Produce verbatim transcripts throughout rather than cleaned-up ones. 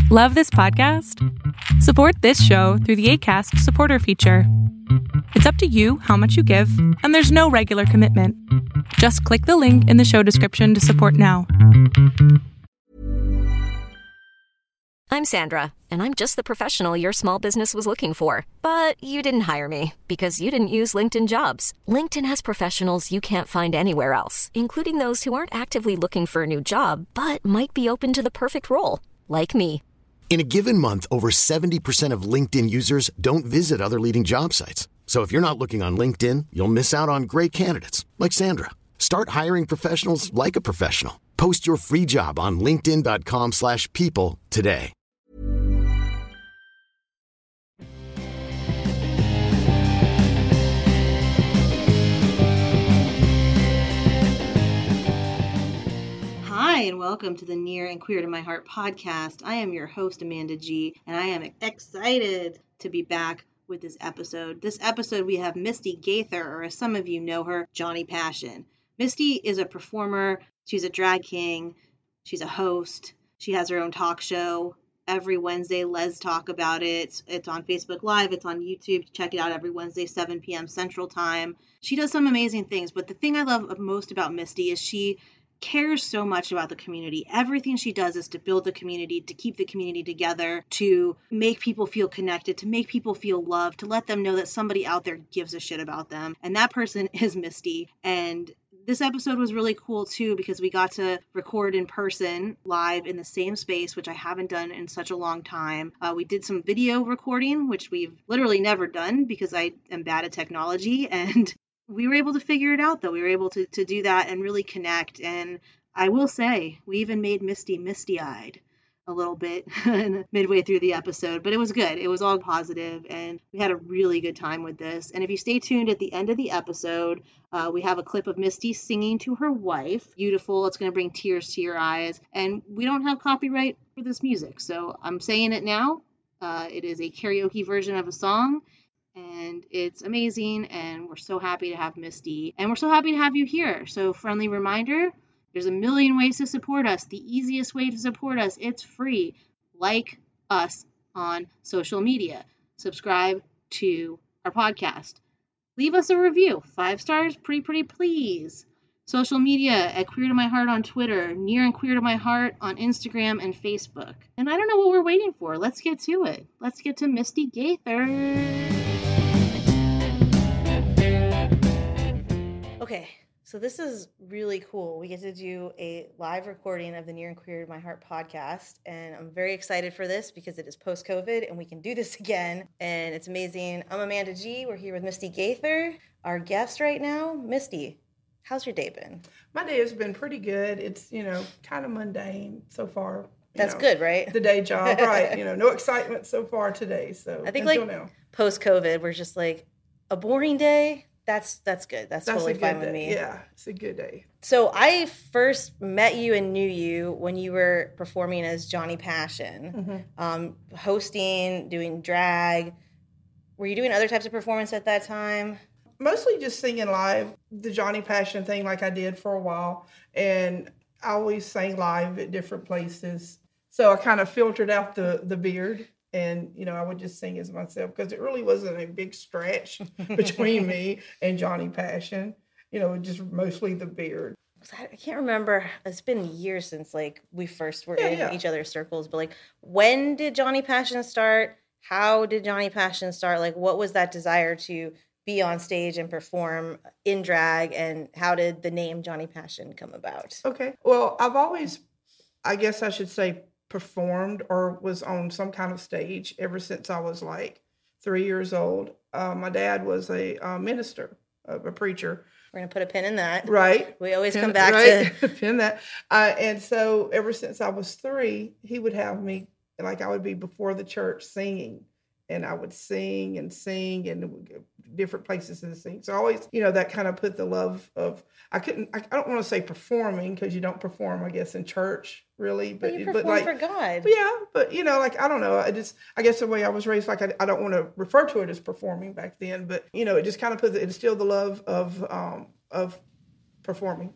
Love this podcast? Support this show through the Acast supporter feature. It's up to you how much you give, and there's no regular commitment. Just click the link in the show description to support now. I'm Sandra, and I'm just the professional your small business was looking for. But you didn't hire me because you didn't use LinkedIn Jobs. LinkedIn has professionals you can't find anywhere else, including those who aren't actively looking for a new job, but might be open to the perfect role, like me. In a given month, over seventy percent of LinkedIn users don't visit other leading job sites. So if you're not looking on LinkedIn, you'll miss out on great candidates like Sandra. Start hiring professionals like a professional. Post your free job on linkedin.com slash people today. Hi, and welcome to the Near and Queer to My Heart podcast. I am your host, Amanda G, and I am excited to be back with this episode. This episode, we have Misty Gaither, or as some of you know her, Johnny Passion. Misty is a performer. She's a drag king. She's a host. She has her own talk show every Wednesday. Let's talk about it. It's on Facebook Live. It's on YouTube. Check it out every Wednesday, seven p.m. Central Time. She does some amazing things, but the thing I love most about Misty is she cares so much about the community. Everything she does is to build the community, to keep the community together, to make people feel connected, to make people feel loved, to let them know that somebody out there gives a shit about them. And that person is Misty. And this episode was really cool too, because we got to record in person live in the same space, which I haven't done in such a long time. Uh, we did some video recording, which we've literally never done because I am bad at technology, and we were able to figure it out, though. We were able to, to do that and really connect. And I will say, we even made Misty misty-eyed a little bit midway through the episode. But it was good. It was all positive, and we had a really good time with this. And if you stay tuned at the end of the episode, uh, we have a clip of Misty singing to her wife. Beautiful. It's going to bring tears to your eyes. And we don't have copyright for this music, so I'm saying it now. Uh, it is a karaoke version of a song. And it's amazing, and we're so happy to have Misty, and we're so happy to have you here. So, friendly reminder, there's a million ways to support us. The easiest way to support us, it's free. Like us on social media. Subscribe to our podcast. Leave us a review. Five stars, pretty, pretty please. Social media at Queer to My Heart on Twitter, Near and Queer to My Heart on Instagram and Facebook. And I don't know what we're waiting for. Let's get to it. Let's get to Misty Gaither. Okay, so this is really cool. We get to do a live recording of the Near and Queer to My Heart podcast, and I'm very excited for this because it is post-COVID, and we can do this again, and it's amazing. I'm Amanda G. We're here with Misty Gaither, our guest right now. Misty, how's your day been? My day has been pretty good. It's, you know, kind of mundane so far. That's know, good, right? The day job, right. You know, no excitement so far today. So I think like now. Post-COVID, we're just like a boring day. That's that's good. That's, that's totally fine day. with me. Yeah, it's a good day. So I first met you and knew you when you were performing as Johnny Passion, mm-hmm. um, hosting, doing drag. Were you doing other types of performance at that time? Mostly just singing live, the Johnny Passion thing like I did for a while. And I always sang live at different places. So I kind of filtered out the, the beard. And, you know, I would just sing as myself because it really wasn't a big stretch between me and Johnny Passion. You know, just mostly the beard. I can't remember. It's been years since, like, we first were yeah, in yeah. each other's circles. But, like, when did Johnny Passion start? How did Johnny Passion start? Like, what was that desire to be on stage and perform in drag? And how did the name Johnny Passion come about? Okay. Well, I've always, I guess I should say, performed or was on some kind of stage ever since I was like three years old. Uh, my dad was a uh, minister, uh, a preacher. We're going to put a pin in that. Right. We always pin, come back right? to... pin that. Uh, and so ever since I was three, he would have me, like I would be before the church singing. And I would sing and sing and different places to sing. So always, you know, that kind of put the love of, I couldn't, I, I don't want to say performing because you don't perform, I guess, in church really. But, but you but perform like, for God. Yeah, but you know, like, I don't know. I just, I guess the way I was raised, like, I, I don't want to refer to it as performing back then, but you know, it just kind of put, the, it instilled the love of, um, of performing.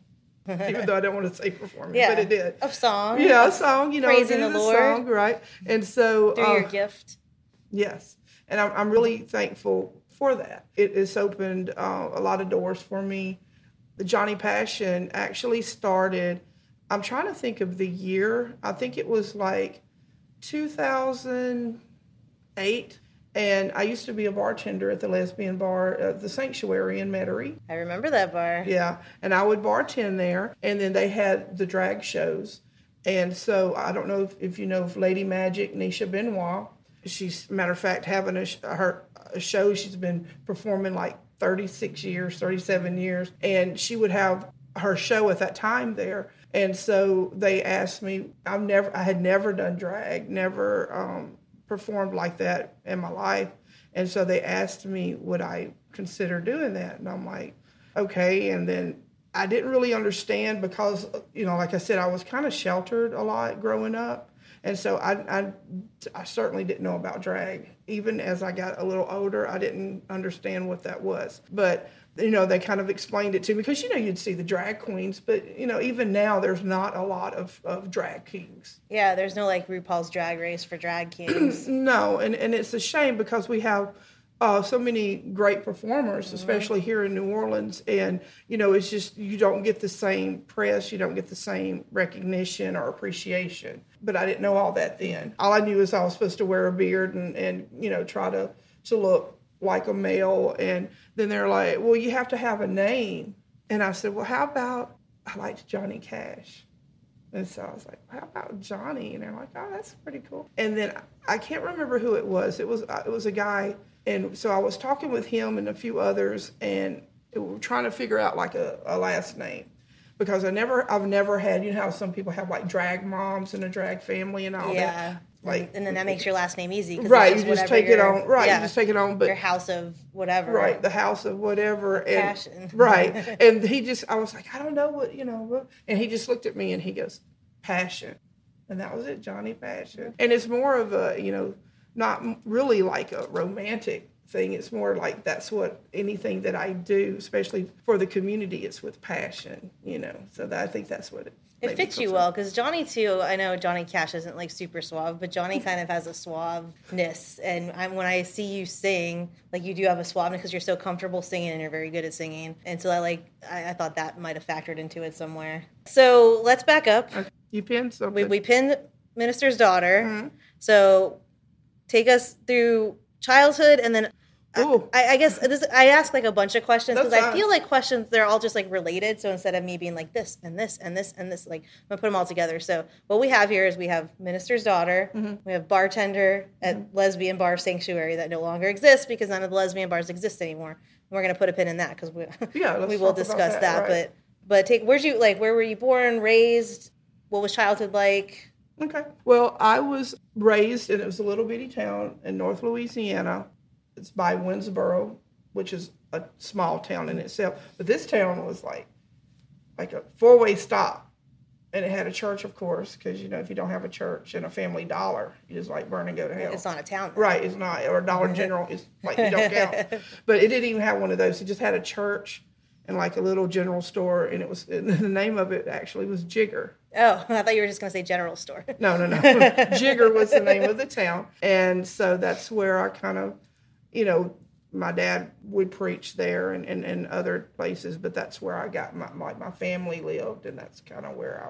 even though I don't want to say performing, yeah. but it did. Of song. Yeah, a song, you know. Praising it the is a Lord. Song, right. And so. Through uh, your gift. Yes. And I'm, I'm really thankful for that. It has opened uh, a lot of doors for me. The Johnny Passion actually started, I'm trying to think of the year. I think it was like two thousand eight. And I used to be a bartender at the Lesbian Bar at the Sanctuary in Metairie. I remember that bar. Yeah. And I would bartend there. And then they had the drag shows. And so I don't know if, if you know of Lady Magic, Nisha Benoit. She's, matter of fact, having a, her a show. She's been performing like thirty-six years, thirty-seven years. And she would have her show at that time there. And so they asked me, I've never, I had never done drag, never um, performed like that in my life. And so they asked me, would I consider doing that? And I'm like, okay. And then I didn't really understand because, you know, like I said, I was kind of sheltered a lot growing up. And so I, I, I certainly didn't know about drag. Even as I got a little older, I didn't understand what that was. But, you know, they kind of explained it to me because, you know, you'd see the drag queens. But, you know, even now there's not a lot of, of drag kings. Yeah, there's no, like, RuPaul's Drag Race for drag kings. No, and, and it's a shame because we have uh, so many great performers, mm-hmm. especially here in New Orleans. And, you know, it's just you don't get the same press. You don't get the same recognition or appreciation. But I didn't know all that then. All I knew is I was supposed to wear a beard and, and you know, try to, to look like a male. And then they're like, well, you have to have a name. And I said, well, how about I liked Johnny Cash? And so I was like, how about Johnny? And they're like, oh, that's pretty cool. And then I can't remember who it was. It was it was a guy. And so I was talking with him and a few others, and we were trying to figure out like a, a last name. Because I never, I've never had, you know how some people have like drag moms and a drag family and all yeah. that. Like, and then that makes your last name easy. Right, you just take it on. Right, yeah, you just take it on. But your house of whatever. Right, the house of whatever. And, Passion. Right, and he just, I was like, I don't know what, you know. What, and he just looked at me and he goes, Passion. And that was it, Johnny Passion. And it's more of a, you know, not really like a romantic thing. It's more like that's what anything that I do, especially for the community, it's with passion, you know. So that, I think that's what it It fits you well, because Johnny, too, I know Johnny Cash isn't, like, super suave, but Johnny kind of has a suaveness. And I'm, when I see you sing, like, you do have a suaveness because you're so comfortable singing and you're very good at singing. And so I, like, I, I thought that might have factored into it somewhere. So let's back up. Okay. You pinned something. We, we pinned Minister's Daughter. Mm-hmm. So take us through childhood, and then Ooh. I, I guess this, I ask like a bunch of questions because That's I fine. feel like questions, they're all just like related. So instead of me being like this and this and this and this, like I'm gonna put them all together. So what we have here is we have Minister's Daughter, Mm-hmm. we have bartender at mm-hmm. Lesbian Bar Sanctuary that no longer exists because none of the lesbian bars exist anymore. And we're gonna put a pin in that because we yeah, let's we will talk about discuss that. that. Right. But but take where'd you like where were you born, raised? What was childhood like? Okay. Well, I was raised in, it was a little bitty town in North Louisiana. It's by Winsboro, which is a small town in itself. But this town was like, like a four-way stop. And it had a church, of course, because, you know, if you don't have a church and a Family Dollar, you just like burn and go to hell. It's not a town. Though. Right, it's not. Or Dollar General, it's like you don't count. But it didn't even have one of those. It just had a church and like a little general store. And it was, and the name of it actually was Jigger. Oh, I thought you were just going to say general store. No, no, no. Jigger was the name of the town. And so that's where I kind of, you know, my dad would preach there and, and, and other places, but that's where I got my, my, my family lived. And that's kind of where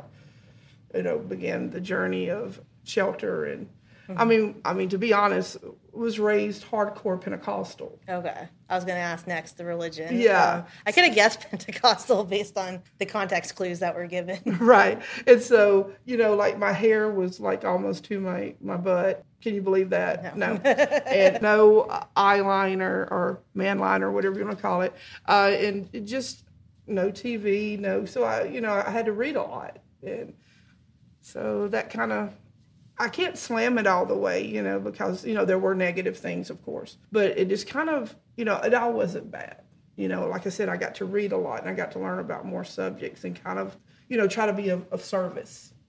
I, you know, began the journey of shelter. And mm-hmm. I mean, I mean, to be honest, was raised hardcore Pentecostal. Okay. I was going to ask next the religion. Yeah. Um, I could have guessed Pentecostal based on the context clues that were given. Right. And so, you know, like my hair was like almost to my, my butt. Can you believe that? No. No. And no eyeliner or manliner, whatever you want to call it. Uh, and it just no T V, no. So I, you know, I had to read a lot. And so that kind of, I can't slam it all the way, you know, because, you know, there were negative things, of course. But it just kind of, you know, it all wasn't bad. You know, like I said, I got to read a lot and I got to learn about more subjects and kind of, you know, try to be of, of service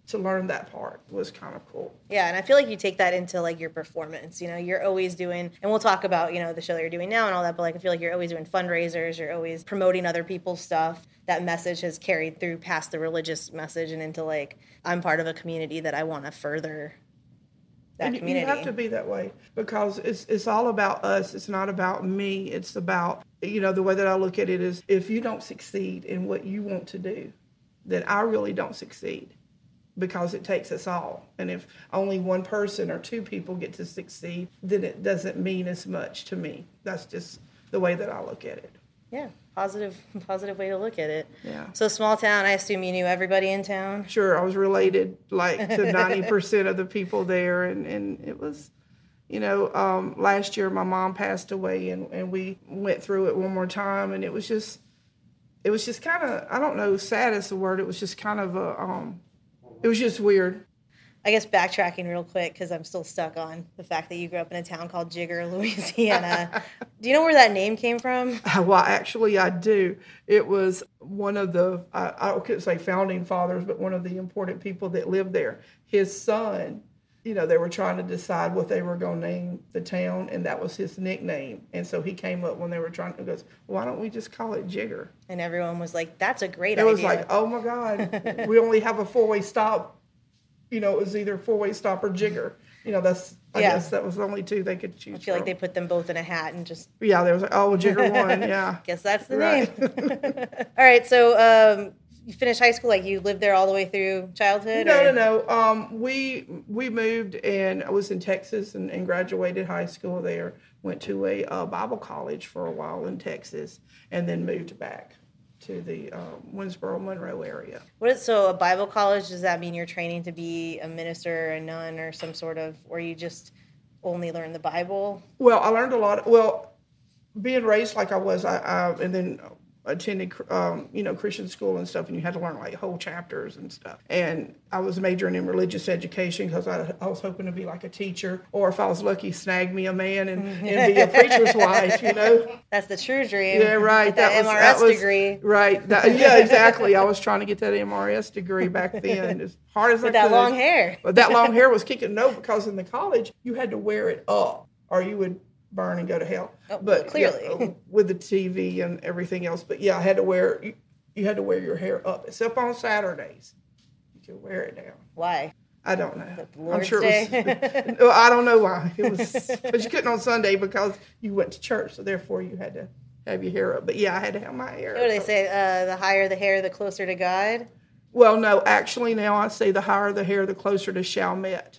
to learn that part was kind of cool. Yeah, and I feel like you take that into like your performance. You know, you're always doing, and we'll talk about, you know, the show that you're doing now and all that, but like I feel like you're always doing fundraisers, you're always promoting other people's stuff. That message has carried through past the religious message and into like, I'm part of a community that I want to further that and community. You have to be that way because it's it's all about us. It's not about me. It's about, you know, the way that I look at it is if you don't succeed in what you want to do, then I really don't succeed. Because it takes us all. And if only one person or two people get to succeed, then it doesn't mean as much to me. That's just the way that I look at it. Yeah, positive positive way to look at it. Yeah. So small town, I assume you knew everybody in town? Sure, I was related like to ninety percent of the people there. And, and it was, you know, um, last year my mom passed away and, and we went through it one more time. And it was just, it was just kind of, I don't know, sad is the word. It was just kind of a... Um, It was just weird. I guess backtracking real quick because I'm still stuck on the fact that you grew up in a town called Jigger, Louisiana. Do you know where that name came from? Well, actually, I do. It was one of the, I, I couldn't say founding fathers, but one of the important people that lived there. His son, you know, they were trying to decide what they were going to name the town, and that was his nickname. And so he came up when they were trying to go, why don't we just call it Jigger? And everyone was like, that's a great it idea. It was like, oh, my God, we only have a four-way stop. You know, it was either four-way stop or Jigger. You know, that's, I yeah. guess that was the only two they could choose I feel from. like they put them both in a hat and just... Yeah, there was like, oh, Jigger won, yeah. Guess that's the right. name. All right, so um, you finished high school, like you lived there all the way through childhood? No, or? no, no. Um, we we moved, and I was in Texas and, and graduated high school there. Went to a uh, Bible college for a while in Texas, and then moved back to the uh, Winsboro, Monroe area. What is, so a Bible college, does that mean you're training to be a minister, a nun, or some sort of, or you just only learn the Bible? Well, I learned a lot. Well, being raised like I was, I, I and then attended, um, you know, Christian school and stuff, and you had to learn like whole chapters and stuff. And I was majoring in religious education because I, I was hoping to be like a teacher, or if I was lucky, snag me a man and, and be a preacher's wife, you know. That's the true dream. Yeah, right. Get that, that was, M R S that was, degree. Right. That, yeah, exactly. I was trying to get that M R S degree back then as hard as With I that could. long hair. But that long hair was kicking. No, because in the college, you had to wear it up or you would burn and go to hell. Oh, but clearly. Yeah, with the T V and everything else. But yeah, I had to wear, you, you had to wear your hair up, except on Saturdays. You could wear it down. Why? I don't know. Lord's I'm sure Day? it was. I don't know why. It was, but you couldn't on Sunday because you went to church, so therefore you had to have your hair up. But yeah, I had to have my hair. What do they up. say? Uh, the higher the hair, the closer to God. Well, no, actually now I say the higher the hair, the closer to Chalmette.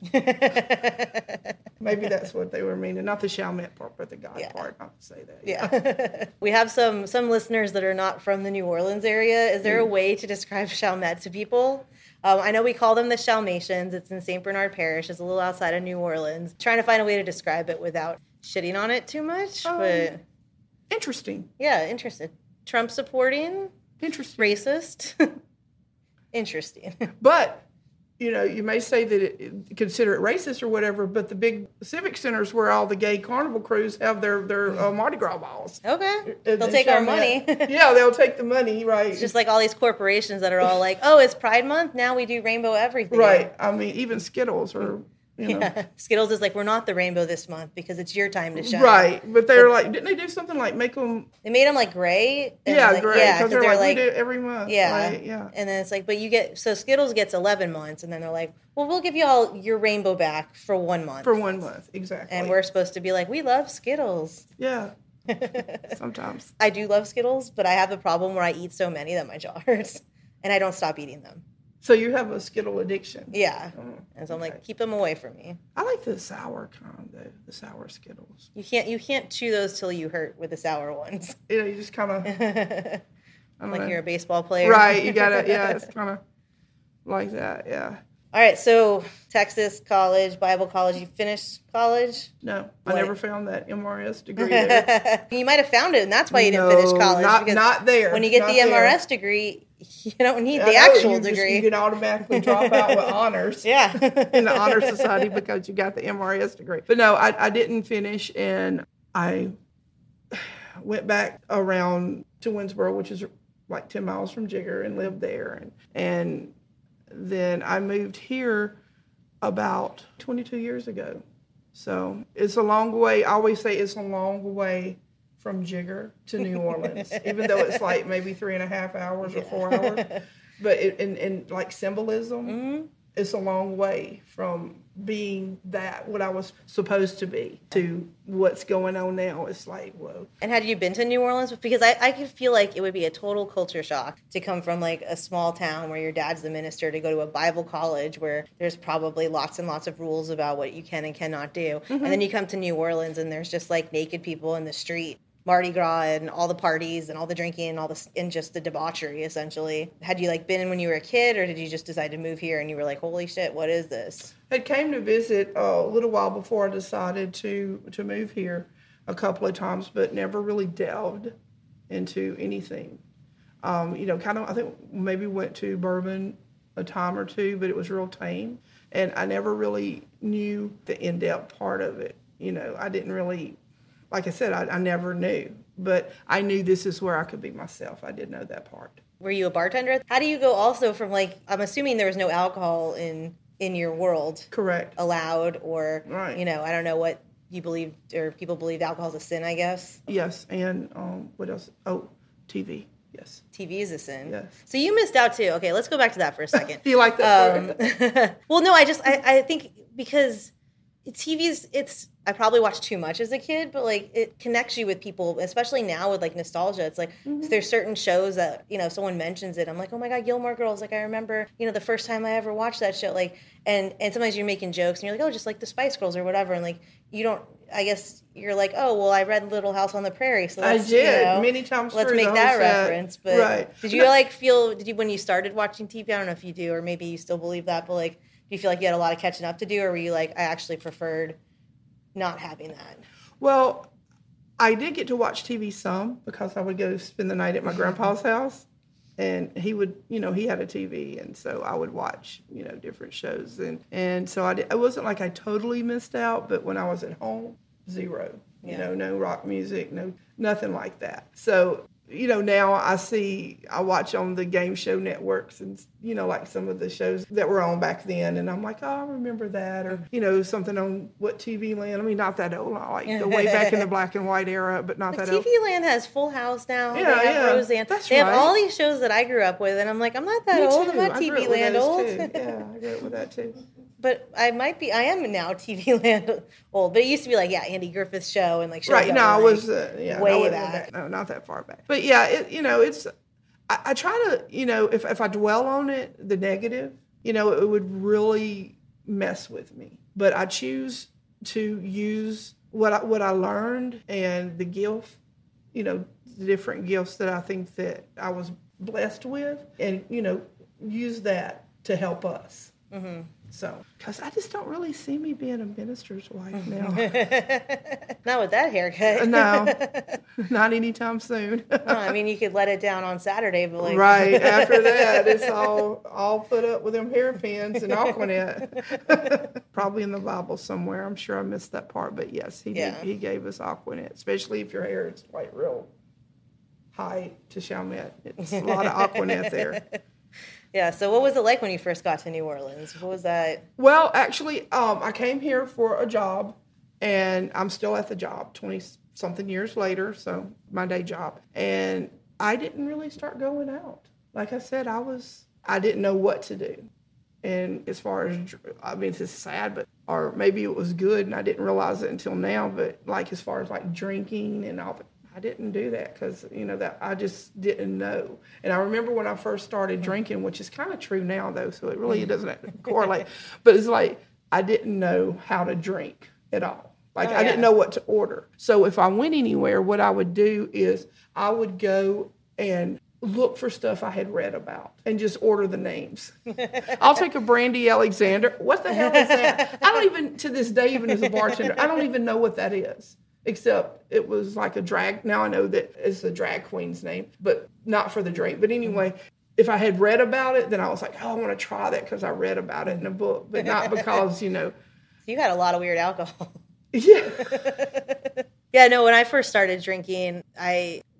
Maybe that's what they were meaning. Not the Chalmette part, but the God Yeah. part. Not to say that. Yeah. We have some some listeners that are not from the New Orleans area. Is there a way to describe Chalmette to people? Um, I know we call them the Chalmatians. It's in Saint Bernard Parish. It's a little outside of New Orleans. Trying to find a way to describe it without shitting on it too much. Um, but Interesting. yeah, interested. Trump supporting, Interesting. racist. Interesting. But, you know, you may say that it, consider it racist or whatever, but the big civic centers where all the gay carnival crews have their, their uh, Mardi Gras balls. Okay. And- They'll and take our Chalmette- money. Yeah, they'll take the money, right. It's just like all these corporations that are all like, oh, it's Pride Month. Now we do rainbow everything. Right. I mean, even Skittles are, you know. Yeah. Skittles is like, we're not the rainbow this month because it's your time to shine. Right. But they're like, didn't they do something like make them, They made them like gray. and yeah, like, great. Yeah, Because they're, like, we do it every month. yeah, Right, yeah. And then it's like, but you get, so Skittles gets eleven months, and then they're like, well, we'll give you all your rainbow back for one month. For one month, exactly. And we're supposed to be like, we love Skittles. Yeah. Sometimes. I do love Skittles, but I have the problem where I eat so many that my jaw hurts, and I don't stop eating them. So you have a Skittle addiction. Yeah. Oh, And so I'm like, okay. keep them away from me. I like the sour kind, though, the sour Skittles. You can't you can't chew those till you hurt with the sour ones. You know, you just kind of, Like know. you're a baseball player. right, you gotta, yeah, it's kind of like that, yeah. All right, so Texas college, Bible college. You finished college? No, What? I never found that M R S degree there. You might have found it, and that's why you didn't No, finish college. not- because not there, When you get not the M R S there. degree, you don't need I the know, actual you just- degree. you can automatically drop out with honors. Yeah. In the Honor Society because you got the M R S degree. But no, I, I didn't finish, and I went back around to Winsboro, which is like ten miles from Jigger, and lived there. And, and then I moved here about twenty-two years ago. So it's a long way. I always say it's a long way from Jigger to New Orleans, even though it's like maybe three and a half hours or four hours. But it, in, in like symbolism, mm-hmm. it's a long way from being that, what I was supposed to be, to what's going on now. It's like, whoa. And had you been to New Orleans? Because I, I could feel like it would be a total culture shock to come from like a small town where your dad's the minister to go to a Bible college where there's probably lots and lots of rules about what you can and cannot do. Mm-hmm. And then you come to New Orleans and there's just like naked people in the street. Mardi Gras and all the parties and all the drinking and all the and just the debauchery, essentially. Had you like been in when you were a kid, or did you just decide to move here and you were like, holy shit, what is this? I came to visit a little while before I decided to to move here a couple of times, but never really delved into anything. Um, you know, kind of, I think maybe went to Bourbon a time or two, but it was real tame. And I never really knew the in-depth part of it. You know, I didn't really... Like I said, I, I never knew, but I knew this is where I could be myself. I did know that part. Were you a bartender? How do you go also from like, I'm assuming there was no alcohol in, in your world. Correct. Allowed or, right. you know, I don't know what you believed or people believed alcohol is a sin, I guess. Yes. And um, what else? Oh, T V. Yes. T V is a sin. Yes. So you missed out too. Okay, let's go back to that for a second. You like that? Um, well, no, I just, I, I think because T V's, it's, I probably watched too much as a kid, but like it connects you with people, especially now with like nostalgia. It's like mm-hmm. there's certain shows that, you know, if someone mentions it, I'm like, oh my God, Gilmore Girls. Like I remember, you know, the first time I ever watched that show. Like, and and sometimes you're making jokes and you're like, oh, just like the Spice Girls or whatever. And like you don't, I guess you're like, oh, well, I read Little House on the Prairie, so let's, I did you know, many times. Let's make that reference. But right. did you like feel? Did you when you started watching T V? I don't know if you do, or maybe you still believe that, but like, do you feel like you had a lot of catching up to do, or were you like, I actually preferred not having that? Well, I did get to watch T V some because I would go spend the night at my grandpa's house, and he would, you know, he had a T V, and so I would watch, you know, different shows, and and so I did, it wasn't like I totally missed out, but when I was at home, zero, you yeah. know, no rock music, no nothing like that. So, you know, now I see, I watch on the game show networks and, you know, like some of the shows that were on back then. And I'm like, oh, I remember that. Or, you know, something on what T V Land. I mean, not that old, like the way back in the black and white era, but not but that old. T V Land has Full House now. Yeah, they have yeah. Roseanne. That's they right. have all these shows that I grew up with. And I'm like, I'm not that Me old. too. I'm not T V Land old. Too. Yeah, I grew up with that too. But I might be, I am now T V Land old. But it used to be like, yeah, Andy Griffith's show and like shows right. that No, were, I like, was uh, yeah, way no, back. No, not that far back. But yeah, it, you know, it's, I, I try to, you know, if, if I dwell on it, the negative, you know, it would really mess with me. But I choose to use what I, what I learned and the gift, you know, the different gifts that I think that I was blessed with, and, you know, use that to help us. Mm-hmm. So, because I just don't really see me being a minister's wife now. Not with that haircut. No, not anytime soon. No, I mean, you could let it down on Saturday, but like... Right, after that, it's all all put up with them hairpins and Aquanet. Probably in the Bible somewhere. I'm sure I missed that part, but yes, he yeah. did, he gave us Aquanet, especially if your hair is like real high to Chalmette. It's a lot of Aquanet there. Yeah, so what was it like when you first got to New Orleans? What was that? Well, actually, um, I came here for a job, and I'm still at the job twenty-something years later, so my day job. And I didn't really start going out. Like I said, I was, I didn't know what to do. And as far as, I mean, it's sad, but, or maybe it was good, and I didn't realize it until now, but like as far as like drinking and all that, I didn't do that because, you know, that I just didn't know. And I remember when I first started drinking, which is kind of true now, though, so it really doesn't correlate. But it's like I didn't know how to drink at all. Like, oh, I yeah. didn't know what to order. So if I went anywhere, what I would do is I would go and look for stuff I had read about and just order the names. I'll take a Brandy Alexander. What the hell is that? I don't even, to this day, even as a bartender, I don't even know what that is. Except it was like a drag. Now I know that it's a drag queen's name, but not for the drink. But anyway, if I had read about it, then I was like, oh, I want to try that because I read about it in a book, but not because, you know. You had a lot of weird alcohol. Yeah. Yeah, no, when I first started drinking, I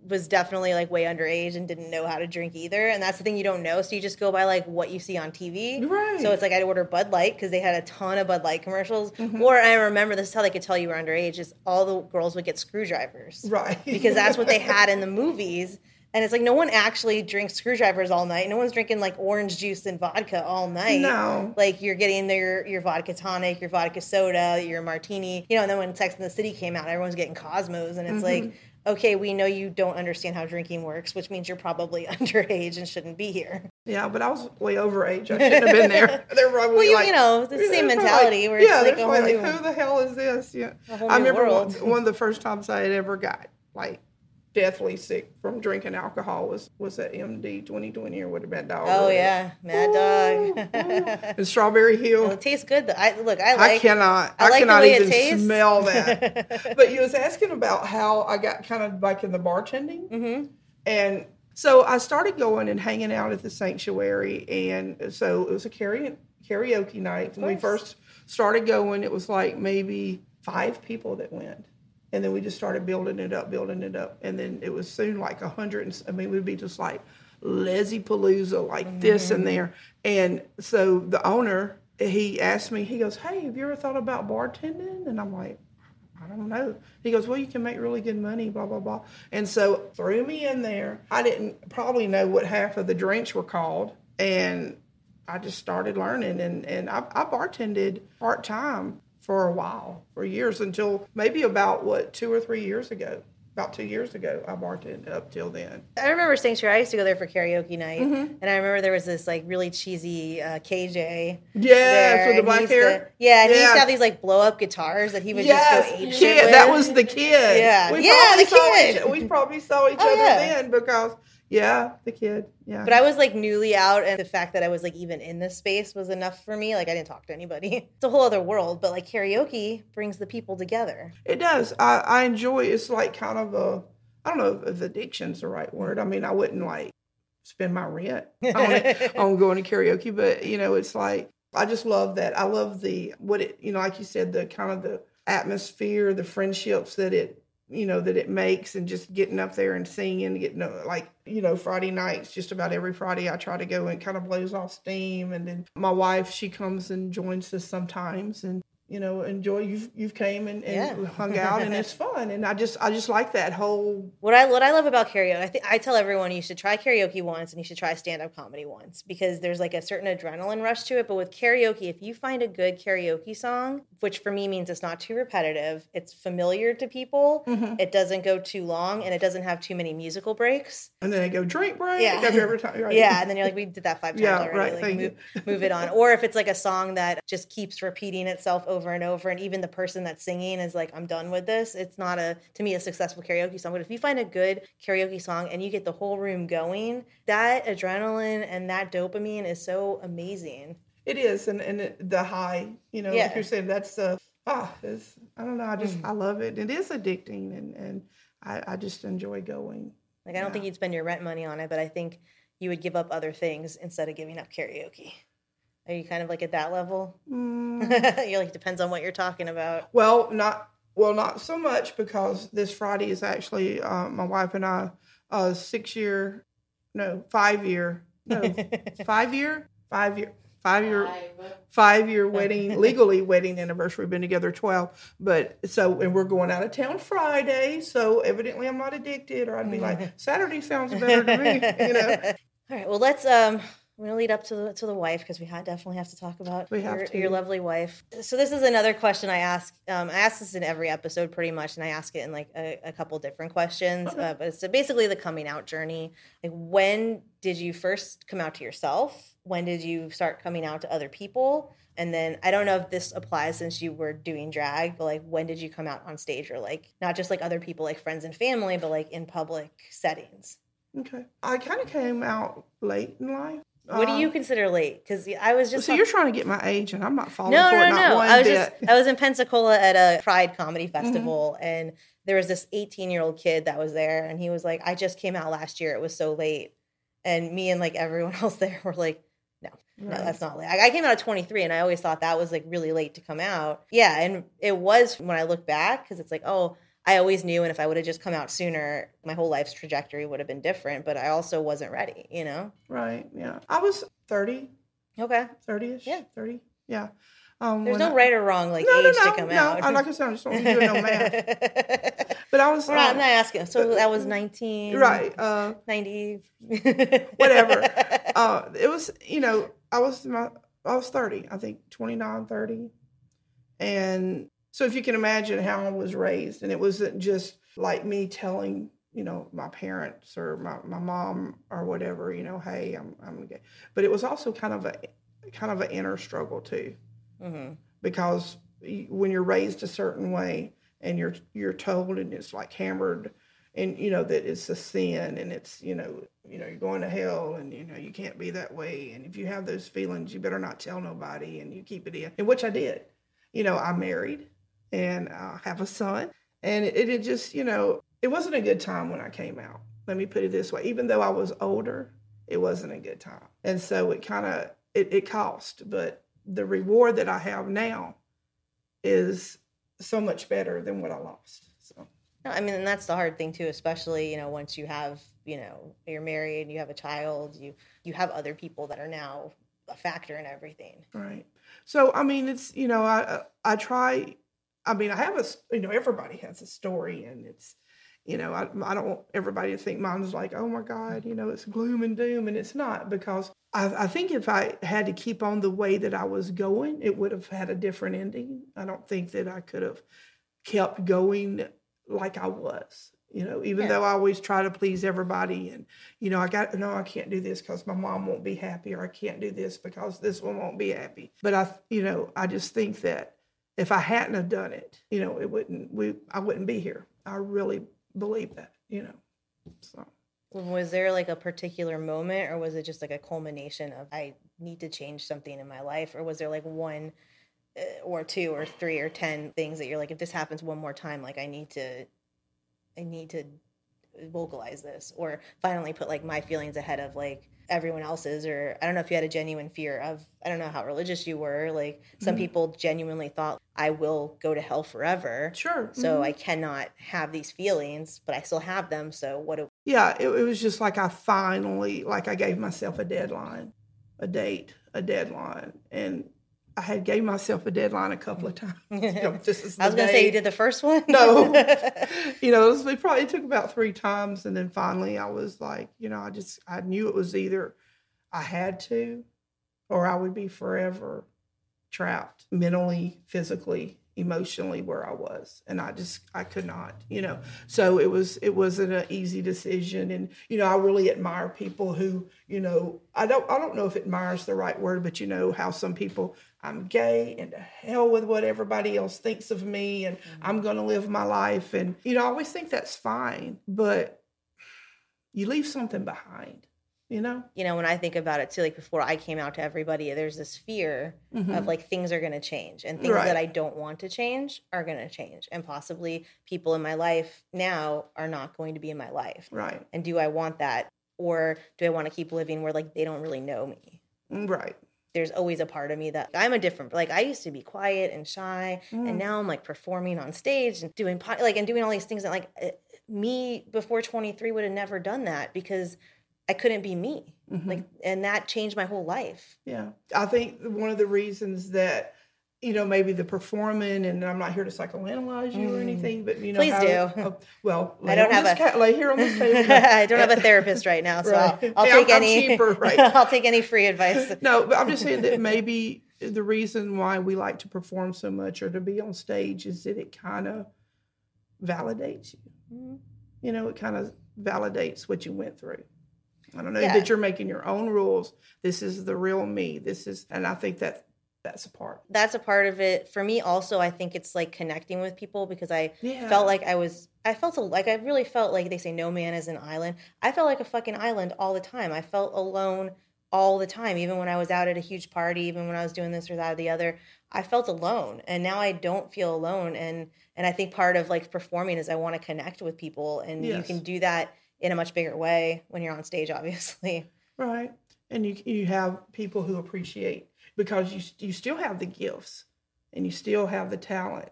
was definitely like way underage and didn't know how to drink either. And that's the thing, you don't know. So you just go by like what you see on T V. Right. So it's like I'd order Bud Light because they had a ton of Bud Light commercials. Mm-hmm. Or I remember, this is how they could tell you were underage, is all the girls would get screwdrivers. Right. Because that's what they had in the movies. And it's like no one actually drinks screwdrivers all night. No one's drinking like orange juice and vodka all night. No. Like you're getting their your vodka tonic, your vodka soda, your martini. You know, and then when Sex and the City came out, everyone's getting Cosmos. And it's mm-hmm. like, okay, we know you don't understand how drinking works, which means you're probably underage and shouldn't be here. Yeah, but I was way overage. I shouldn't have been there. They're probably well, you, like, you know, the same mentality. Like, where it's yeah, like, they're a like, new, who the hell is this? Yeah, I remember one, world. one of the first times I had ever got like deathly sick from drinking alcohol was was at M D twenty twenty or would have been dog. Oh yeah, Mad Dog. And Strawberry Hill. Well, it tastes good. Though. I look, I like. I cannot. I, like I cannot the way even it tastes. smell that. But you was asking about how I got kind of like in the bartending, mm-hmm. and so I started going and hanging out at the sanctuary, and so it was a karaoke karaoke night. When we first started going, it was like maybe five people that went. And then we just started building it up, building it up. And then it was soon like a hundred. And, I mean, we'd be just like Leslie Palooza, like mm-hmm. this and there. And so the owner, he asked me, he goes, hey, have you ever thought about bartending? And I'm like, I don't know. He goes, well, you can make really good money, blah, blah, blah. And so threw me in there. I didn't probably know what half of the drinks were called. And I just started learning. And, and I, I bartended part-time for a while, for years, until maybe about, what, two or three years ago. About two years ago, I bartended up till then. I remember Sanctuary. I used to go there for karaoke night. Mm-hmm. And I remember there was this, like, really cheesy uh, K J. Yes, with the black hair. To, yeah, and yeah. he used to have these, like, blow-up guitars that he would yes. just go ape yeah, shit with. That was the kid. Yeah, we yeah, the kid. Each, we probably saw each oh, other yeah. then because, yeah, the kid. Yeah. But I was like newly out, and the fact that I was like even in this space was enough for me. Like I didn't talk to anybody. It's a whole other world, but like karaoke brings the people together. It does. I, I enjoy it. It's like kind of a, I don't know if addiction's the right word. I mean, I wouldn't like spend my rent on, it, on going to karaoke, but you know, it's like, I just love that. I love the, what it, you know, like you said, the kind of the atmosphere, the friendships that it, you know, that it makes, and just getting up there and singing, getting like, you know, Friday nights, just about every Friday I try to go, and kind of blows off steam. And then my wife, she comes and joins us sometimes, and, you know, enjoy, you've, you've came and, and yeah. hung out, and it's fun. And I just, I just like that whole. What I, what I love about karaoke, I think I tell everyone you should try karaoke once and you should try stand-up comedy once, because there's like a certain adrenaline rush to it. But with karaoke, if you find a good karaoke song, which for me means it's not too repetitive, it's familiar to people, mm-hmm. it doesn't go too long, and it doesn't have too many musical breaks. And then they go drink break. Yeah. Every time, right? Yeah. And then you're like, we did that five times yeah, already. Right, like move, move it on. Or if it's like a song that just keeps repeating itself over and over, and even the person that's singing is like, I'm done with this. It's not a, to me, a successful karaoke song. But if you find a good karaoke song and you get the whole room going, that adrenaline and that dopamine is so amazing. It is. And, and it, the high, you know, yeah. like you're saying, that's the, ah, oh, it's, I don't know. I just, mm. I love it. It is addicting, and, and I, I just enjoy going. Like, I don't yeah. think you'd spend your rent money on it, but I think you would give up other things instead of giving up karaoke. Are you kind of like at that level? Mm. You're like, depends on what you're talking about. Well, not well, not so much, because this Friday is actually uh, my wife and I uh, six year, no, five year, no, five year, five year, five year, five year wedding, legally wedding anniversary. We've been together twelve, but so, and we're going out of town Friday. So evidently, I'm not addicted, or I'd be like, Saturday sounds better to me, you know. All right, well, let's um. I'm going to lead up to the to the wife, because we ha- definitely have to talk about we have your, to. your lovely wife. So this is another question I ask. Um, I ask this in every episode pretty much, and I ask it in like a, a couple different questions. Okay. Uh, but it's basically the coming out journey. Like, when did you first come out to yourself? When did you start coming out to other people? And then I don't know if this applies since you were doing drag, but like, when did you come out on stage, or like not just like other people, like friends and family, but like in public settings? Okay. I kind of came out late in life. What do you consider late? Because I was just... So you're trying to get my age, and I'm not falling no, for no, it, not no. one I was bit. just, I was in Pensacola at a Pride Comedy Festival, mm-hmm. and there was this eighteen-year-old kid that was there, and he was like, I just came out last year. It was so late. And me and like everyone else there were like, no, right. no, that's not late. I, I came out at twenty-three, and I always thought that was like really late to come out. Yeah, and it was when I look back, because it's like, oh, I always knew, and if I would have just come out sooner, my whole life's trajectory would have been different, but I also wasn't ready, you know? Right, yeah. I was thirty. Okay. thirty-ish? Yeah. thirty, yeah. Um, There's when no I, right or wrong, like, no, age no, no, to come no. out. I, like I said, I just don't do no math. But I was... We're not, um, I'm not asking. So that was nineteen... Right. Uh, ninety... whatever. Uh, it was, you know, I was my, I was thirty, I think twenty-nine, thirty. And so if you can imagine how I was raised, and it wasn't just like me telling, you know, my parents or my, my mom or whatever, you know, hey, I'm I'm gay. But it was also kind of a kind of an inner struggle too, mm-hmm. because when you're raised a certain way and you're you're told, and it's like hammered, and you know that it's a sin, and it's you know you know you're going to hell, and you know you can't be that way, and if you have those feelings, you better not tell nobody, and you keep it in, and which I did. You know, I'm married and I have a son, and it, it just, you know, it wasn't a good time when I came out. Let me put it this way. Even though I was older, it wasn't a good time. And so it kind of, it, it cost, but the reward that I have now is so much better than what I lost. So. No, I mean, and that's the hard thing too, especially, you know, once you have, you know, you're married, you have a child, you, you have other people that are now a factor in everything. Right. So, I mean, it's, you know, I, I try, I mean, I have a, you know, everybody has a story, and it's, you know, I, I don't want everybody to think mine's like, oh my God, you know, it's gloom and doom, and it's not, because I, I think if I had to keep on the way that I was going, it would have had a different ending. I don't think that I could have kept going like I was. You know, even yeah. though I always try to please everybody, and, you know, I got, no, I can't do this because my mom won't be happy, or I can't do this because this one won't be happy. But I, you know, I just think that if I hadn't have done it, you know, it wouldn't, we, I wouldn't be here. I really believe that, you know, so. Was there like a particular moment, or was it just like a culmination of, I need to change something in my life? Or was there like one or two or three or ten things that you're like, if this happens one more time, like I need to, I need to vocalize this, or finally put like my feelings ahead of like everyone else's? Or I don't know if you had a genuine fear of, I don't know how religious you were. Like some mm-hmm. people genuinely thought, I will go to hell forever. Sure. So mm-hmm. I cannot have these feelings, but I still have them. So what do Yeah, it, it was just like I finally, like I gave myself a deadline, a date, a deadline. And I had gave myself a deadline a couple of times. You know, this is I was going to say, you did the first one? No. You know, it, was, it probably took about three times. And then finally I was like, you know, I just, I knew it was either I had to, or I would be forever trapped mentally, physically, emotionally where I was. And I just, I could not, you know. So it was, it wasn't an easy decision. And, you know, I really admire people who, you know, I don't, I don't know if admire is the right word, but you know how some people, I'm gay and to hell with what everybody else thinks of me, and mm-hmm. I'm going to live my life. And, you know, I always think that's fine, but you leave something behind. You know? You know, when I think about it too, like before I came out to everybody, there's this fear mm-hmm. of like things are going to change, and things right. that I don't want to change are going to change. And possibly people in my life now are not going to be in my life. Right. And do I want that? Or do I want to keep living where like they don't really know me? Right. There's always a part of me that I'm a different, like I used to be quiet and shy, mm. and now I'm like performing on stage and doing like, and doing all these things that like me before twenty-three would have never done that, because I couldn't be me. Mm-hmm. Like, and that changed my whole life. Yeah. I think one of the reasons that, you know, maybe the performing, and I'm not here to psychoanalyze you mm. or anything, but you know, please how, do. Uh, well, I don't have a ca- lay here on this table. I don't have a therapist right now, so right. I'll, I'll hey, take I'm, any. I'm cheaper, right? I'll take any free advice. No, but I'm just saying that maybe the reason why we like to perform so much or to be on stage is that it kind of validates you. Mm. You know, it kind of validates what you went through. I don't know yeah. that you're making your own rules. This is the real me. This is, and I think that that's a part. That's a part of it. For me also, I think it's like connecting with people, because I yeah. felt like I was, I felt like, I really felt like they say no man is an island. I felt like a fucking island all the time. I felt alone all the time, even when I was out at a huge party, even when I was doing this or that or the other, I felt alone. And now I don't feel alone. And, and I think part of like performing is I want to connect with people, and yes. you can do that in a much bigger way when you're on stage, obviously. Right. And you you have people who appreciate, because you you still have the gifts and you still have the talent,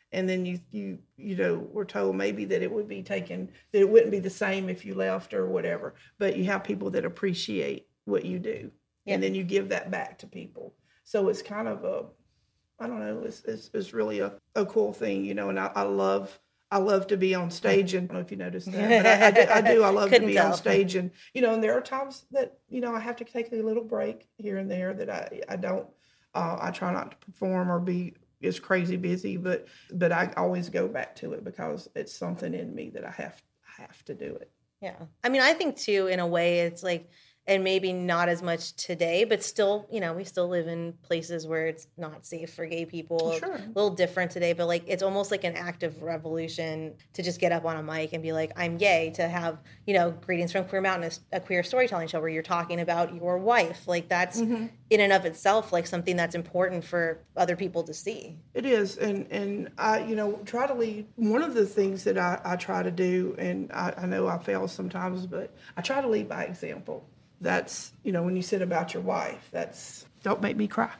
And then you, you, you know, were told maybe that it would be taken, that it wouldn't be the same if you left or whatever. But you have people that appreciate what you do. Yeah. And then you give that back to people. So it's kind of a, I don't know, it's it's, it's really a, a cool thing, you know, and I, I love, I love to be on stage, and I don't know if you noticed that, but I, I, do, I do. I love to be tell. on stage, and you know, and there are times that you know I have to take a little break here and there that I I don't. Uh, I try not to perform or be as crazy busy, but but I always go back to it because it's something in me that I have have to do it. Yeah, I mean, I think too, in a way, it's like. And maybe not as much today, but still, you know, we still live in places where it's not safe for gay people. Sure. A little different today, but like it's almost like an act of revolution to just get up on a mic and be like, I'm gay, to have, you know, Greetings from Queer Mountain, a, a queer storytelling show where you're talking about your wife. Like that's mm-hmm. in and of itself like something that's important for other people to see. It is. And, and I, you know, try to lead. One of the things that I, I try to do, and I, I know I fail sometimes, but I try to lead by example. That's, you know, when you said about your wife, that's, don't make me cry.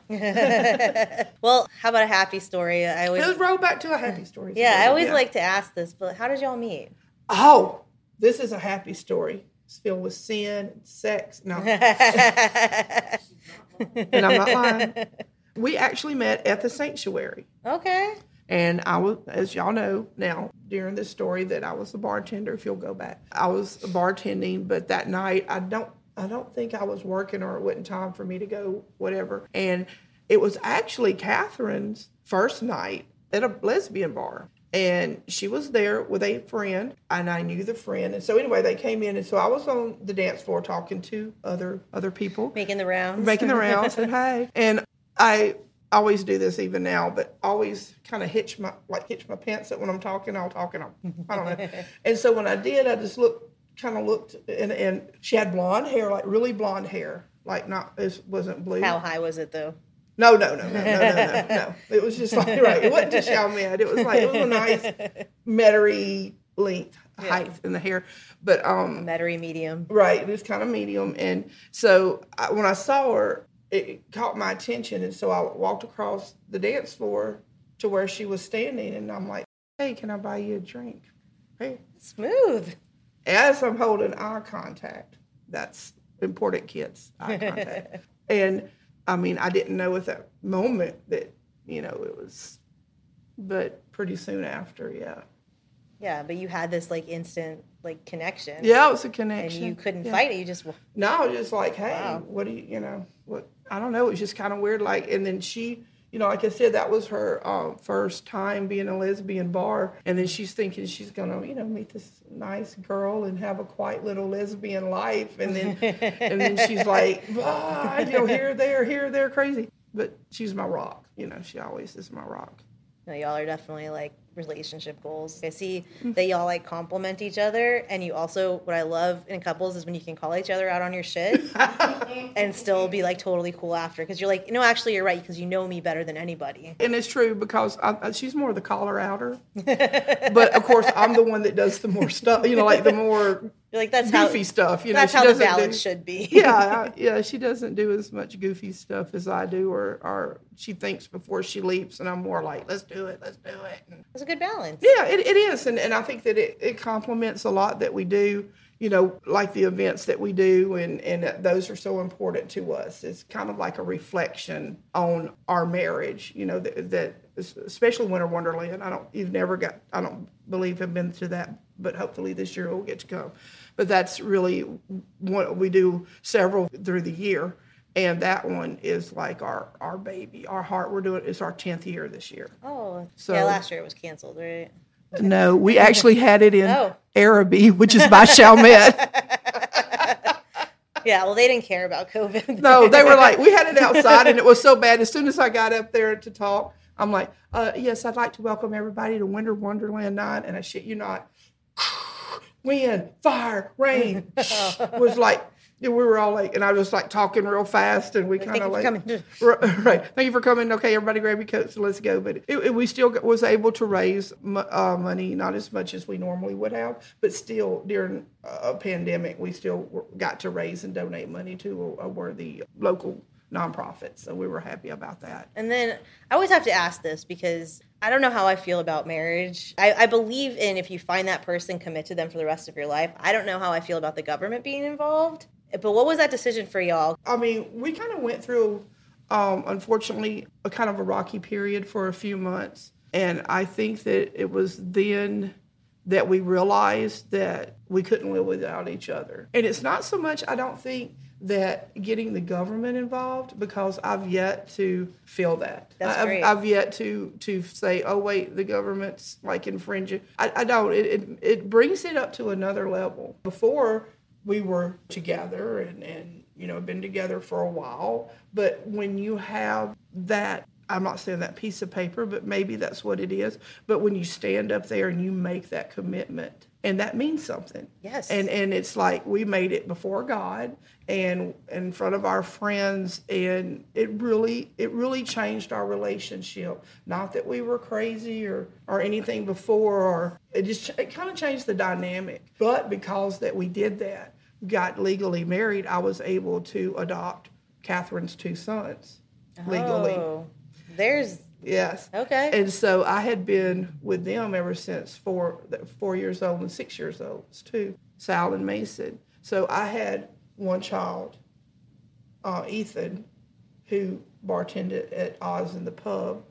Well, how about a happy story? I always Let's roll back to a happy story. Yeah, today. I always yeah. like to ask this, but how did y'all meet? Oh, this is a happy story. It's filled with sin and sex. No. And I'm not lying. We actually met at the sanctuary. Okay. And I was, as y'all know now, during this story, that I was a bartender, if you'll go back. I was bartending, but that night, I don't, I don't think I was working, or it wasn't time for me to go, whatever. And it was actually Catherine's first night at a lesbian bar. And she was there with a friend, and I knew the friend. And so anyway, they came in, and so I was on the dance floor talking to other other people. Making the rounds. Making the rounds, and hey. And I always do this even now, but always kind of hitch my, like hitch my pants up when I'm talking, I'll talk, and I'll, I don't know. And so when I did, I just looked, kind of looked, and, and she had blonde hair, like really blonde hair, like not, it wasn't blue. How high was it though? No, no, no, no, no, no, no, no. It was just like, right, it wasn't just Chalmette. It was like, it was a nice metry length, yeah. height in the hair. But, um. Metry medium. Right, it was kind of medium. And so I, when I saw her, it caught my attention. And so I walked across the dance floor to where she was standing, and I'm like, hey, can I buy you a drink? Hey. Smooth. As I'm holding eye contact, that's important, kids, eye contact. And I mean, I didn't know at that moment that, you know, it was, but pretty soon after, yeah. Yeah, but you had this like instant like connection. Yeah, it was a connection. And you couldn't yeah. fight it. You just no, just like, hey, wow. what do you, you know, what? I don't know. It was just kind of weird. Like, and then she, you know, like I said, that was her uh, first time being a lesbian bar, and then she's thinking she's gonna, you know, meet this nice girl and have a quiet little lesbian life, and then and then she's like, ah, you know, here, there, here, there, crazy. But she's my rock. You know, she always is my rock. No, y'all are definitely like relationship goals. I see that y'all like complement each other, and you also, what I love in couples is when you can call each other out on your shit and still be like totally cool after, because you're like, no, actually you're right, because you know me better than anybody. And it's true, because I, she's more the caller outer, but of course I'm the one that does the more stuff, you know, like the more you're like, that's goofy how, stuff. You know, that's she how the doesn't balance do, should be. yeah, I, yeah, she doesn't do as much goofy stuff as I do, or, or she thinks before she leaps, and I'm more like, let's do it, let's do it. And, it's a good balance. Yeah, it, it is, and, and I think that it, it complements a lot that we do, you know, like the events that we do, and, and those are so important to us. It's kind of like a reflection on our marriage, you know, that, that especially Winter Wonderland. I don't, you've never got, I don't believe have been to that, but hopefully this year we'll get to go. But that's really what we do, several through the year. And that one is like our, our baby, our heart. We're doing, it's our tenth year this year. Oh, so, yeah, last year it was canceled, right? No, we actually had it in oh. Araby, which is by Chalmette. Yeah, well, they didn't care about COVID. No, they were like, we had it outside, and it was so bad. As soon as I got up there to talk, I'm like, uh, yes, I'd like to welcome everybody to Winter Wonderland nine. And I shit you not, wind, fire, rain, was like, we were all like, and I was like talking real fast, and we kind of like, right, thank you for coming. Okay, everybody grab your coats and let's go. But it, it, we still was able to raise uh, money, not as much as we normally would have, but still during a pandemic, we still got to raise and donate money to a, a worthy local nonprofit. So we were happy about that. And then I always have to ask this, because I don't know how I feel about marriage. I, I believe in if you find that person, commit to them for the rest of your life. I don't know how I feel about the government being involved. But what was that decision for y'all? I mean, we kind of went through, um, unfortunately, a kind of a rocky period for a few months. And I think that it was then that we realized that we couldn't live without each other. And it's not so much, I don't think, that getting the government involved, because I've yet to feel that. That's I've, great. I've yet to to say, oh, wait, the government's like infringing. I, I don't. It, it it brings it up to another level. Before, we were together and, and, you know, been together for a while. But when you have that, I'm not saying that piece of paper, but maybe that's what it is. But when you stand up there and you make that commitment, and that means something. Yes. And and it's like we made it before God and in front of our friends, and it really it really changed our relationship. Not that we were crazy or or anything before, or it just it kind of changed the dynamic. But because that we did that, got legally married, I was able to adopt Catherine's two sons legally. Oh, there's Yes. Okay. And so I had been with them ever since four four years old and six years old too, Sal and Mason. So I had one child, uh, Ethan, who bartended at Oz in the pub.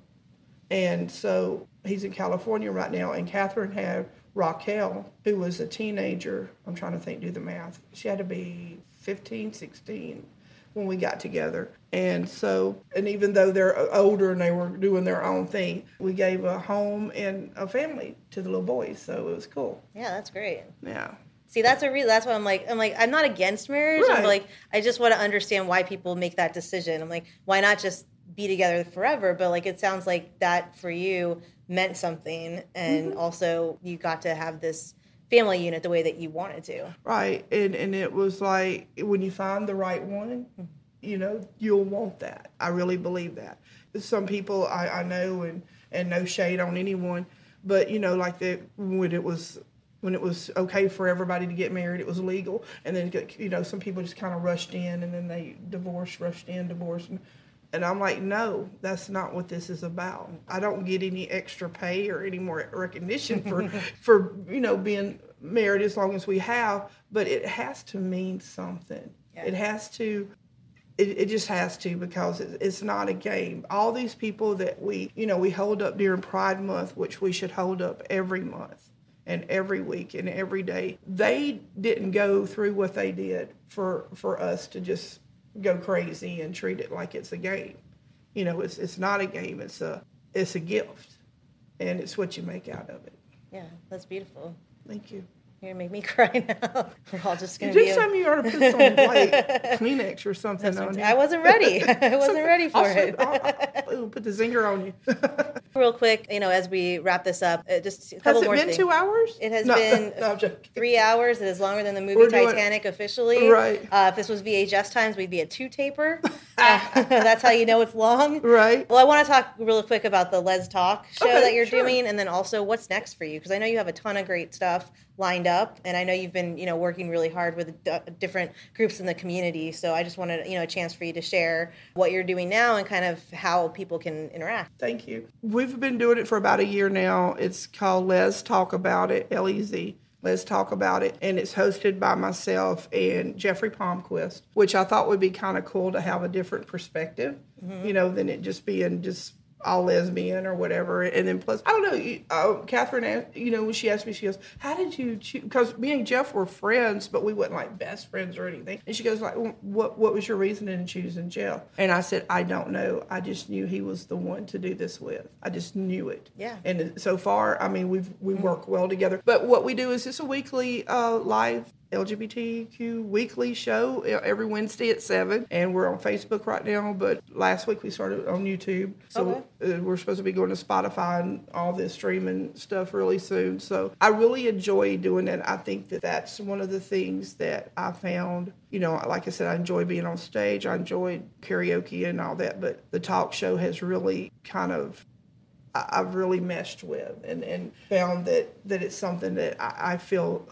And so he's in California right now. And Catherine had Raquel, who was a teenager. I'm trying to think, do the math. She had to be fifteen, sixteen when we got together. And so, and even though they're older and they were doing their own thing, we gave a home and a family to the little boys. So it was cool. Yeah, that's great. Yeah. See, that's a real. That's why I'm like, I'm like, I'm not against marriage. Right. I'm like, I just want to understand why people make that decision. I'm like, why not just be together forever? But like, it sounds like that for you meant something, and mm-hmm. also you got to have this family unit the way that you wanted to. Right. And and it was like, when you find the right one, you know, you'll want that. I really believe that. Some people I, I know, and, and no shade on anyone, but, you know, like the, when it was when it was okay for everybody to get married, it was legal. And then, you know, some people just kind of rushed in, and then they divorced, rushed in, divorced. And, and I'm like, no, that's not what this is about. I don't get any extra pay or any more recognition for, for you know, being married as long as we have, but it has to mean something. Yeah. It has to, it, it just has to, because it, it's not a game. All these people that we, you know, we hold up during Pride Month, which we should hold up every month and every week and every day, they didn't go through what they did for, for us to just go crazy and treat it like it's a game. You know, it's it's not a game. It's a it's a gift, and it's what you make out of it. Yeah, that's beautiful. Thank you. You're gonna make me cry now. We're all just gonna Next be. time you ought to put some like Kleenex or something on you. I wasn't ready. I wasn't ready for I'll, it. I'll, I'll put the zinger on you. Real quick, you know, as we wrap this up, uh, just a couple Has it more been things. two hours? It has no, been no, I'm joking. three hours. It is longer than the movie We're doing- Titanic officially. Right. Uh, if this was V H S times, we'd be a two taper. Uh, that's how you know it's long. Right. Well, I want to talk really quick about the Let's Talk show Okay, that you're sure. doing, and then also what's next for you, because I know you have a ton of great stuff lined up, and I know you've been, you know, working really hard with d- different groups in the community. So I just wanted, you know, a chance for you to share what you're doing now and kind of how people can interact. Thank you. We've been doing it for about a year now. It's called Let's Talk About It, L E Z. Let's Talk About It. And it's hosted by myself and Jeffrey Palmquist, which I thought would be kind of cool to have a different perspective, mm-hmm. you know, than it just being just all lesbian or whatever. And then plus, I don't know, you, uh, Catherine, you know, when she asked me, she goes, how did you choose? Because me and Jeff were friends, but we weren't like best friends or anything. And she goes like, well, what what was your reasoning in choosing Jeff? And I said, I don't know. I just knew he was the one to do this with. I just knew it. Yeah. And so far, I mean, we've we work well together. But what we do is it's a weekly uh, live L G B T Q weekly show every Wednesday at seven, and we're on Facebook right now, but last week we started on YouTube, so okay. uh, we're supposed to be going to Spotify and all this streaming stuff really soon. So I really enjoy doing it. I think that that's one of the things that I found, you know, like I said, I enjoy being on stage, I enjoy karaoke and all that, but the talk show has really kind of I've really meshed with and, and found that, that it's something that I, I feel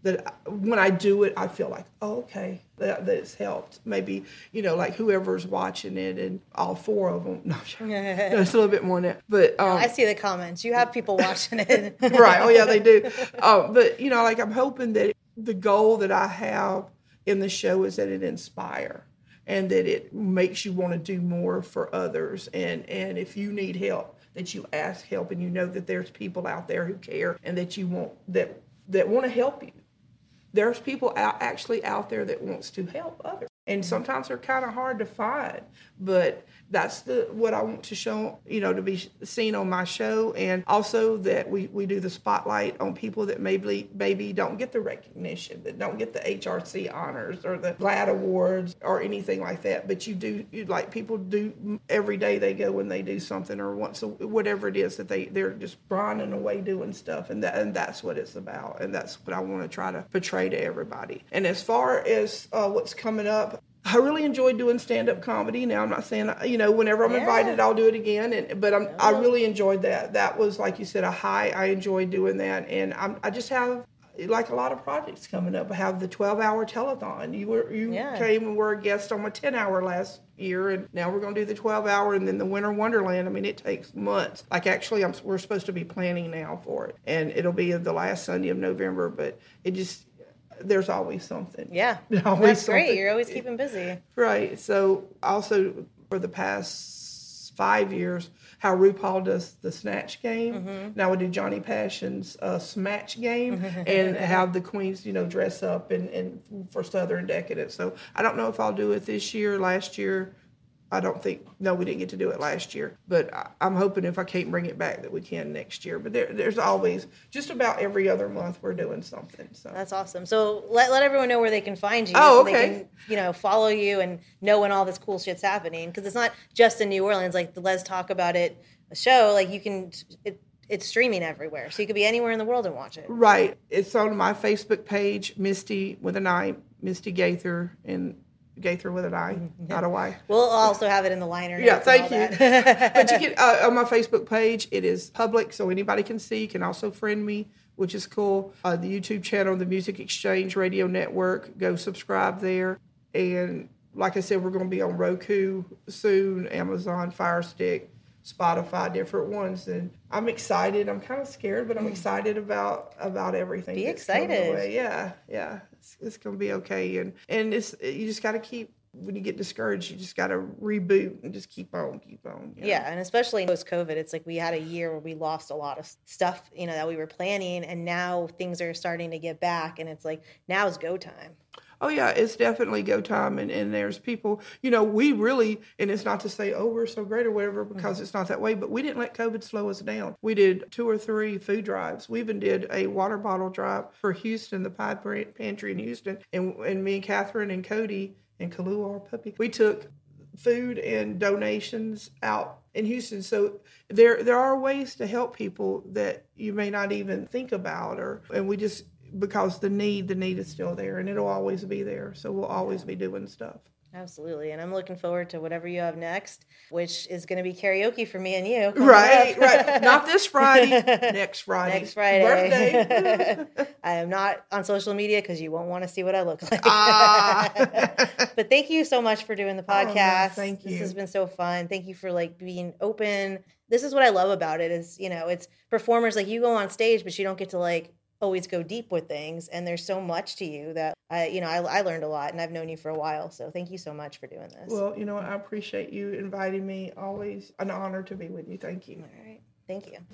that I, when I do it, I feel like, oh, okay, that, that it's helped. Maybe, you know, like whoever's watching it and all four of them. No, no it's a little bit more than that. But um, I see the comments. You have people watching it. Right. Oh, yeah, they do. Um, but, you know, like I'm hoping that the goal that I have in the show is that it inspire and that it makes you want to do more for others. And, and if you need help, that you ask help and you know that there's people out there who care and that you want that that want to help you. There's people out, actually out there that wants to help others. And sometimes they're kind of hard to find, but that's the what I want to show, you know, to be seen on my show. And also that we, we do the spotlight on people that maybe maybe don't get the recognition, that don't get the H R C honors or the GLAAD awards or anything like that. But you do, you like people do every day they go and they do something or once, a, whatever it is that they, they're just grinding away doing stuff. And that and that's what it's about. And that's what I want to try to portray to everybody. And as far as uh, what's coming up, I really enjoyed doing stand-up comedy. Now, I'm not saying, you know, whenever I'm yeah. invited, I'll do it again. And But I'm, I really enjoyed that. That was, like you said, a high. I enjoyed doing that. And I'm, I just have, like, a lot of projects coming up. I have the twelve-hour telethon. You were you yeah. came and were a guest on my ten-hour last year, and now we're going to do the twelve-hour and then the Winter Wonderland. I mean, it takes months. Like, actually, I'm, we're supposed to be planning now for it. And it'll be the last Sunday of November. But it just... there's always something. Yeah, always that's great. something. You're always keeping busy. Right. So also for the past five years, how RuPaul does the Snatch Game. Mm-hmm. Now we do Johnny Passion's uh, Smatch Game and have the queens, you know, dress up and, and for Southern Decadence. So I don't know if I'll do it this year. Last year, I don't think, no, we didn't get to do it last year. But I, I'm hoping if I can't bring it back that we can next year. But there, there's always, just about every other month we're doing something. So that's awesome. So let, let everyone know where they can find you. Oh, so okay. They can, you know, follow you and know when all this cool shit's happening. Because it's not just in New Orleans. Like the Let's Talk About It show, like you can, it, it's streaming everywhere. So you could be anywhere in the world and watch it. Right. It's on my Facebook page, Misty with an I, Misty Gaither, and Gaither with an I, not a Y. We'll also have it in the liner. Yeah, thank you. But you can, uh, on my Facebook page, it is public, so anybody can see. You can also friend me, which is cool. Uh, the YouTube channel, the Music Exchange Radio Network, go subscribe there. And like I said, we're going to be on Roku soon, Amazon, Fire Stick, Spotify, different ones. And I'm excited. I'm kind of scared, but I'm excited about about everything. Be that's coming excited. away. Yeah, yeah. It's, it's going to be okay. And, and it's you just got to keep, when you get discouraged, you just got to reboot and just keep on, keep on. You know? Yeah, and especially post-COVID, it's like we had a year where we lost a lot of stuff, you know, that we were planning, and now things are starting to get back, and it's like, now's go time. Oh, yeah, it's definitely go time, and, and there's people, you know, we really, and it's not to say, oh, we're so great or whatever, because mm-hmm. it's not that way, but we didn't let COVID slow us down. We did two or three food drives. We even did a water bottle drive for Houston, the Pied Pantry in Houston, and, and me and Catherine and Cody and Kahlua, our puppy, we took food and donations out in Houston. So there there are ways to help people that you may not even think about, or and we just, because the need, the need is still there, and it'll always be there. So we'll always be doing stuff. Absolutely. And I'm looking forward to whatever you have next, which is going to be karaoke for me and you. Right, right. Not this Friday, next Friday. Next Friday. Birthday. I am not on social media because you won't want to see what I look like. Ah. But thank you so much for doing the podcast. Oh, thank you. This has been so fun. Thank you for like being open. This is what I love about it is, you know, it's performers, like you go on stage, but you don't get to like always go deep with things, and there's so much to you that I, you know, I, I learned a lot, and I've known you for a while, so thank you so much for doing this. Well, you know, I appreciate you inviting me. Always an honor to be with you. Thank you. All right, thank you.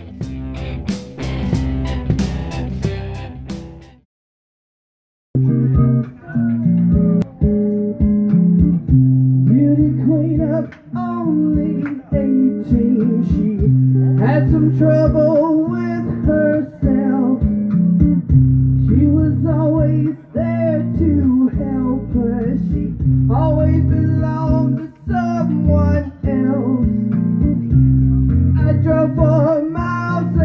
Beauty queen of only eighteen, she had some trouble with herself. She was always there to help her. She always belonged to someone else. I drove for miles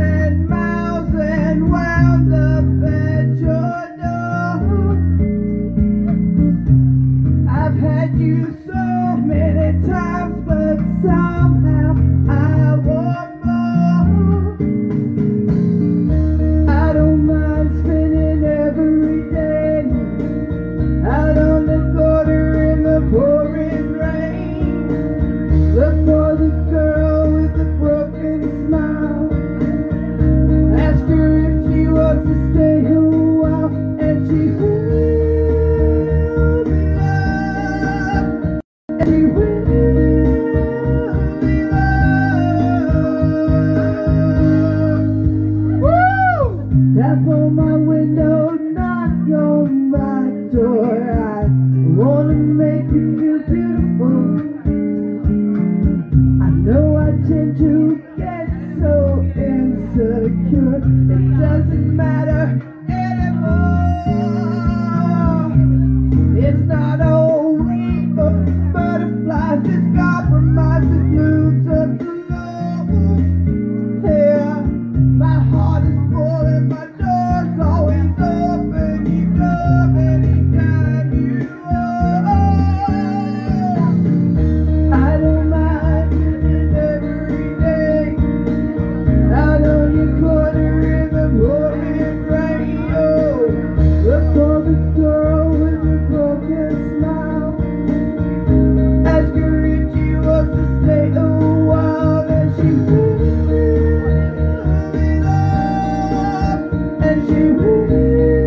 heart is full and my door's always open. You love anytime you are. I don't mind living every day out on your corner in the pouring rain. Oh, look for the girl with the broken smile. Ask her if she wants to stay a while, and she will be loved, and she will be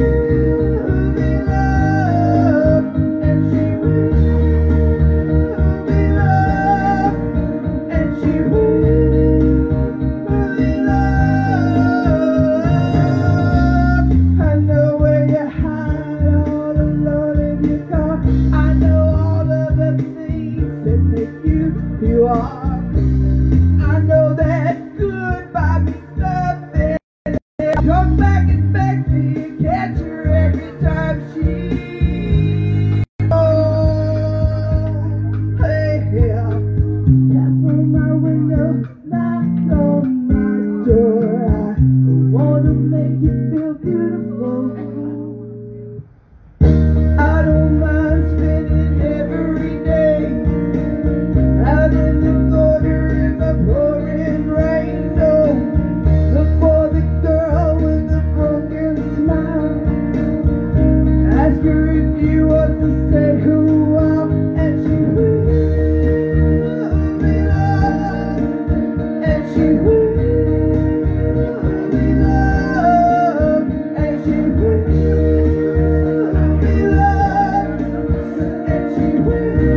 loved, and she will be loved, and she will be loved. I know where you hide all alone in your car. I know all of the things that make you who you are. I know that goodbye means nothing. Come back and beg me to catch her every time she goes. Hey, yeah. Tap on my window, knock on my door. I wanna make you feel beautiful. I don't mind spending every day out in the corner in the pouring rain. No, look for the girl with the broken smile. Ask her if you want to stay a while, and she will be loved, and she will be loved, and she will be loved, and she will be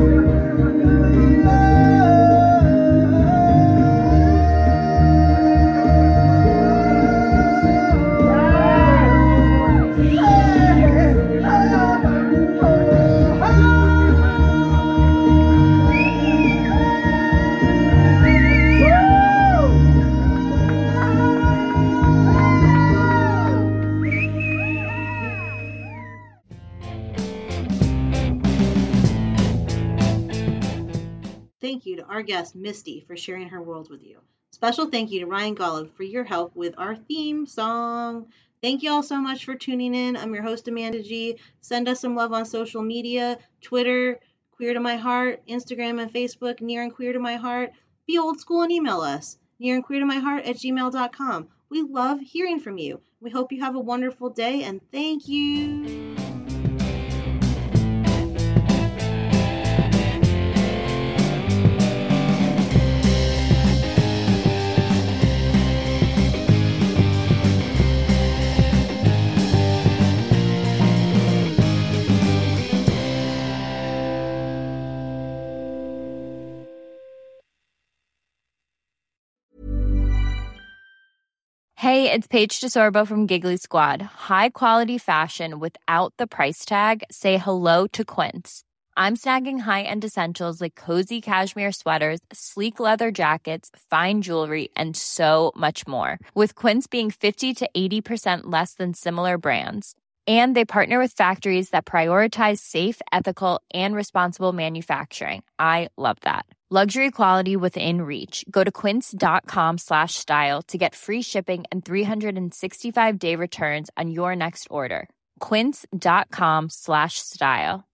Thank you to our guest, Misty, for sharing her world with you. Special thank you to Ryan Golub for your help with our theme song. Thank you all so much for tuning in. I'm your host, Amanda G. Send us some love on social media, Twitter, Queer to My Heart, Instagram and Facebook, Near and Queer to My Heart. Be old school and email us, near and queer to my heart at gmail dot com. We love hearing from you. We hope you have a wonderful day, and thank you. Hey, it's Paige DeSorbo from Giggly Squad. High quality fashion without the price tag. Say hello to Quince. I'm snagging high-end essentials like cozy cashmere sweaters, sleek leather jackets, fine jewelry, and so much more. With Quince being fifty to eighty percent less than similar brands. And they partner with factories that prioritize safe, ethical, and responsible manufacturing. I love that. Luxury quality within reach. Go to quince.com slash style to get free shipping and three sixty-five day returns on your next order. Quince.com slash style.